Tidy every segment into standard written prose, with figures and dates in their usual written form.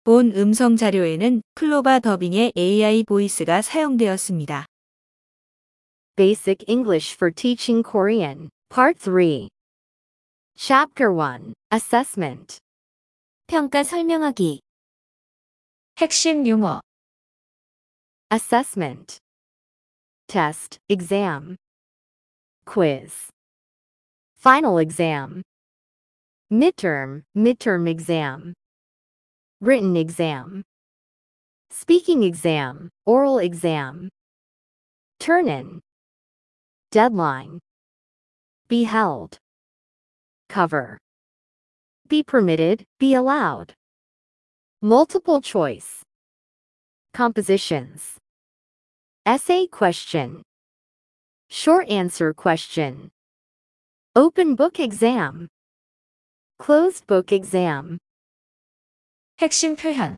본 음성 자료에는 클로바 더빙의 AI 보이스가 사용되었습니다. Basic English for Teaching Korean, Part 3. Chapter 1. Assessment. 평가 설명하기. 핵심 용어. Assessment. Test, exam. Quiz. Final exam. Midterm, midterm exam. Written exam. Speaking exam, oral exam. Turn-in. Deadline. Be held. Cover. Be permitted, be allowed. Multiple choice. Compositions. Essay question. Short answer question. Open book exam. Closed book exam. 핵심 표현.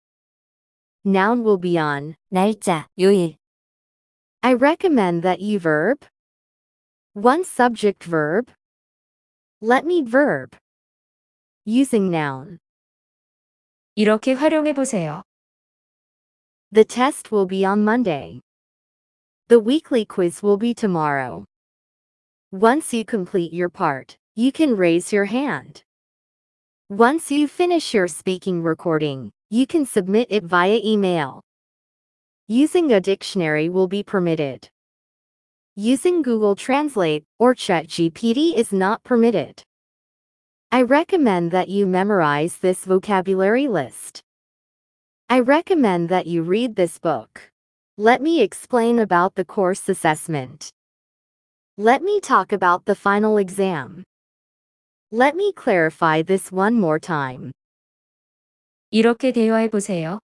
Noun will be on. 날짜, 요일. I recommend that you verb. One subject verb. Let me verb. Using noun. 이렇게 활용해 보세요. The test will be on Monday. The weekly quiz will be tomorrow. Once you complete your part, you can raise your hand. Once you finish your speaking recording, you can submit it via email. Using a dictionary will be permitted. Using Google Translate or ChatGPT is not permitted. I recommend that you memorize this vocabulary list. I recommend that you read this book. Let me explain about the course assessment. Let me talk about the final exam. Let me clarify this one more time. 이렇게 대화해 보세요.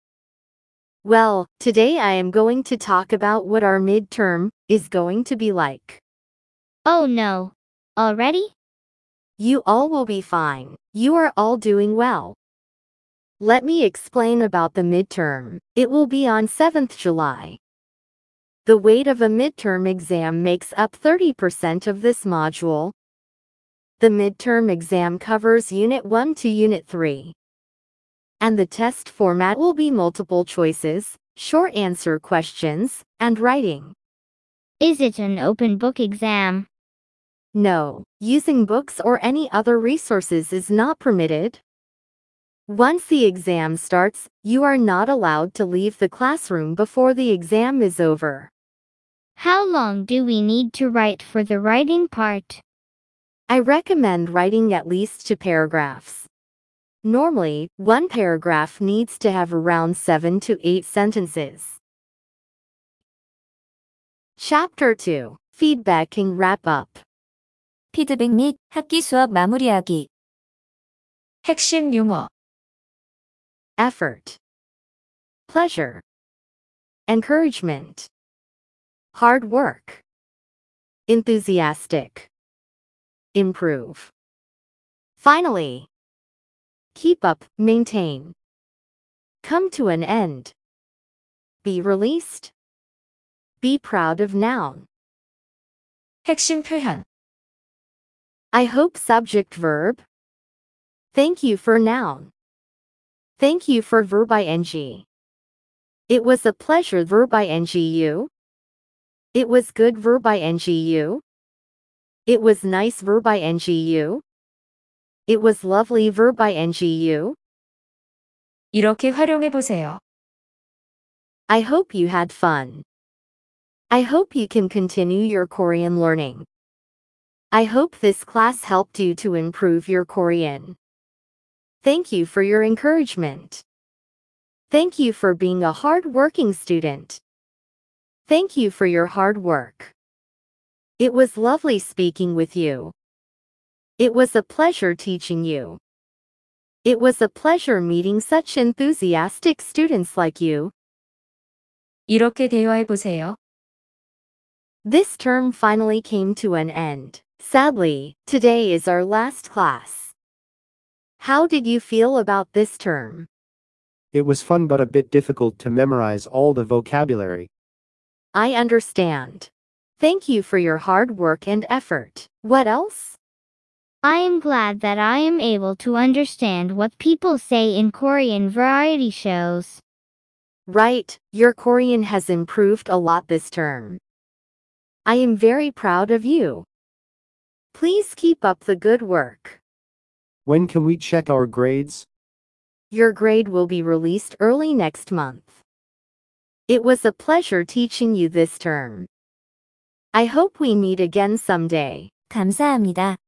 Well, today I am going to talk about what our midterm is going to be like. Oh no. Already? You all will be fine. You are all doing well. Let me explain about the midterm. It will be on 7th July. The weight of a midterm exam makes up 30% of this module. The midterm exam covers Unit 1 to Unit 3. And the test format will be multiple choices, short answer questions, and writing. Is it an open book exam? No, using books or any other resources is not permitted. Once the exam starts, you are not allowed to leave the classroom before the exam is over. How long do we need to write for the writing part? I recommend writing at least 2 paragraphs. Normally, one paragraph needs to have around 7 to 8 sentences. Chapter 2. Feedbacking wrap-up. 피드백 및 학기 수업 마무리하기. 핵심 용어. Effort. Pleasure. Encouragement. Hard work. Enthusiastic. Improve. Finally. Keep up, maintain. Come to an end. Be released. Be proud of noun. 핵심 표현. I hope subject verb. Thank you for noun. Thank you for verb ing. It was a pleasure verb ing. It was good verb ing. It was nice verb ing. It was lovely verb ing. 이렇게 활용해 보세요. I hope you had fun. I hope you can continue your Korean learning. I hope this class helped you to improve your Korean. Thank you for your encouragement. Thank you for being a hard-working student. Thank you for your hard work. It was lovely speaking with you. It was a pleasure teaching you. It was a pleasure meeting such enthusiastic students like you. 이렇게 대화해 보세요. This term finally came to an end. Sadly, today is our last class. How did you feel about this term? It was fun but a bit difficult to memorize all the vocabulary. I understand. Thank you for your hard work and effort. What else? I am glad that I am able to understand what people say in Korean variety shows. Right, your Korean has improved a lot this term. I am very proud of you. Please keep up the good work. When can we check our grades? Your grade will be released early next month. It was a pleasure teaching you this term. I hope we meet again someday. 감사합니다.